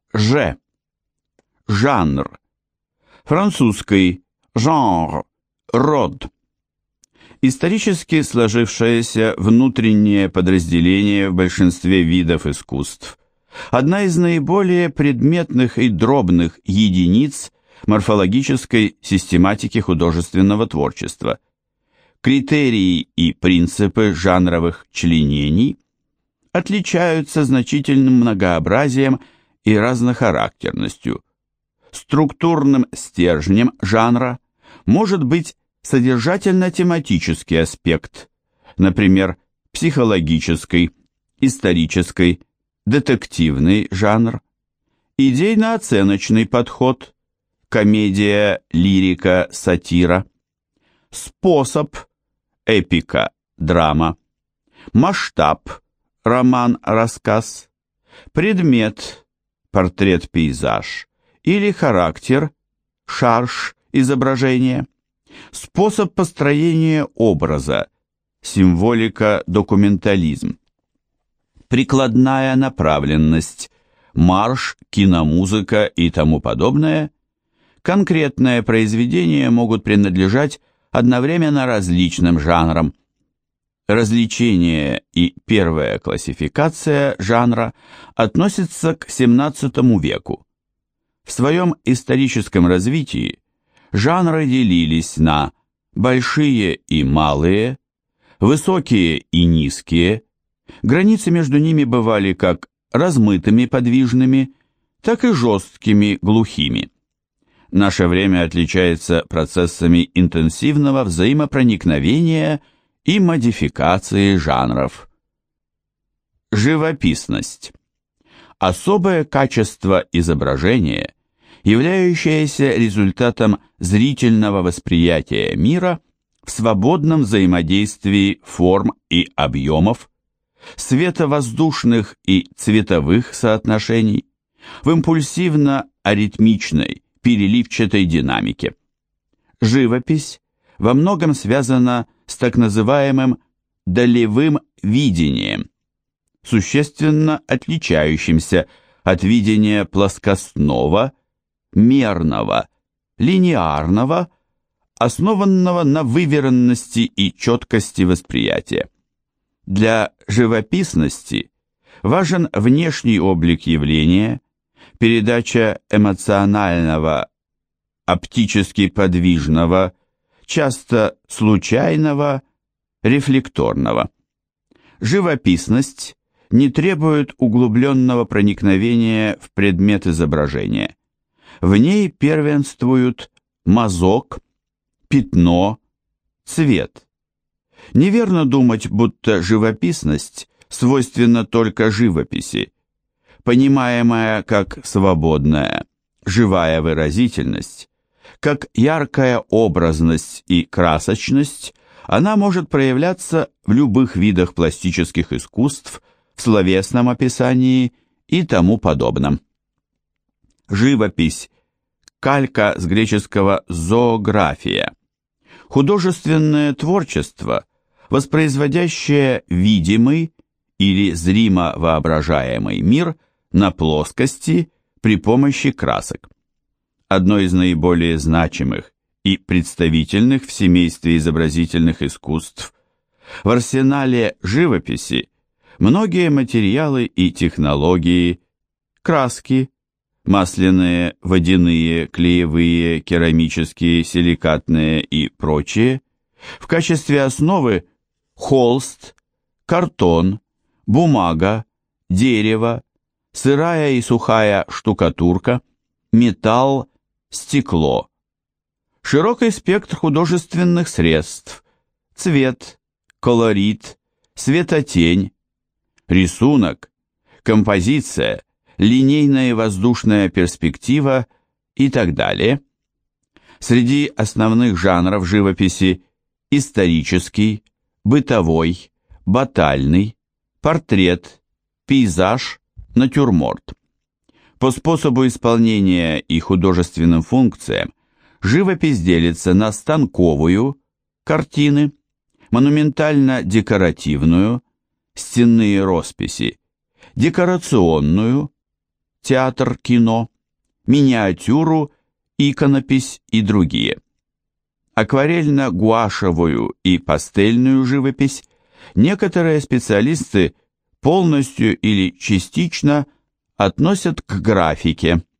Ж. Жанр. Французский genre, род. Исторически сложившееся внутреннее подразделение в большинстве видов искусств. Одна из наиболее предметных и дробных единиц морфологической систематики художественного творчества. Критерии и принципы жанровых членений отличаются значительным многообразием и разнохарактерностью. Структурным стержнем жанра может быть содержательно-тематический аспект, например, психологический, исторический, детективный жанр, идейно-оценочный подход, комедия, лирика, сатира, способ, эпика, драма, масштаб, роман, рассказ, предмет, портрет, пейзаж или характер, шарж, изображение, способ построения образа, символика, документализм, прикладная направленность, марш, киномузыка и тому подобное. Конкретные произведения могут принадлежать одновременно различным жанрам. Развлечение и первая классификация жанра относятся к XVII веку. В своем историческом развитии жанры делились на большие и малые, высокие и низкие. Границы между ними бывали как размытыми подвижными, так и жесткими глухими. Наше время отличается процессами интенсивного взаимопроникновения и модификации жанров. Живописность. Особое качество изображения, являющееся результатом зрительного восприятия мира в свободном взаимодействии форм и объемов, световоздушных и цветовых соотношений, в импульсивно-аритмичной, переливчатой динамике. Живопись во многом связана с так называемым долевым видением, существенно отличающимся от видения плоскостного, мерного, линеарного, основанного на выверенности и четкости восприятия. Для живописности важен внешний облик явления, передача эмоционального, оптически подвижного, часто случайного, рефлекторного. Живописность не требует углубленного проникновения в предмет изображения. В ней первенствуют мазок, пятно, цвет. Неверно думать, будто живописность свойственна только живописи. Понимаемая как свободная, живая выразительность, как яркая образность и красочность, она может проявляться в любых видах пластических искусств, в словесном описании и тому подобном. Живопись, калька с греческого «зоография», художественное творчество, воспроизводящее видимый или зримо воображаемый мир на плоскости при помощи красок. Одно из наиболее значимых и представительных в семействе изобразительных искусств. В арсенале живописи многие материалы и технологии, краски, масляные, водяные, клеевые, керамические, силикатные и прочие, в качестве основы холст, картон, бумага, дерево, сырая и сухая штукатурка, металл, стекло. Широкий спектр художественных средств, цвет, колорит, светотень, рисунок, композиция, линейная и воздушная перспектива и так далее. Среди основных жанров живописи исторический, бытовой, батальный, портрет, пейзаж, натюрморт. По способу исполнения и художественным функциям живопись делится на станковую, картины, монументально-декоративную, стенные росписи, декорационную, театр, кино, миниатюру, иконопись и другие. Акварельно-гуашевую и пастельную живопись некоторые специалисты полностью или частично относят к графике.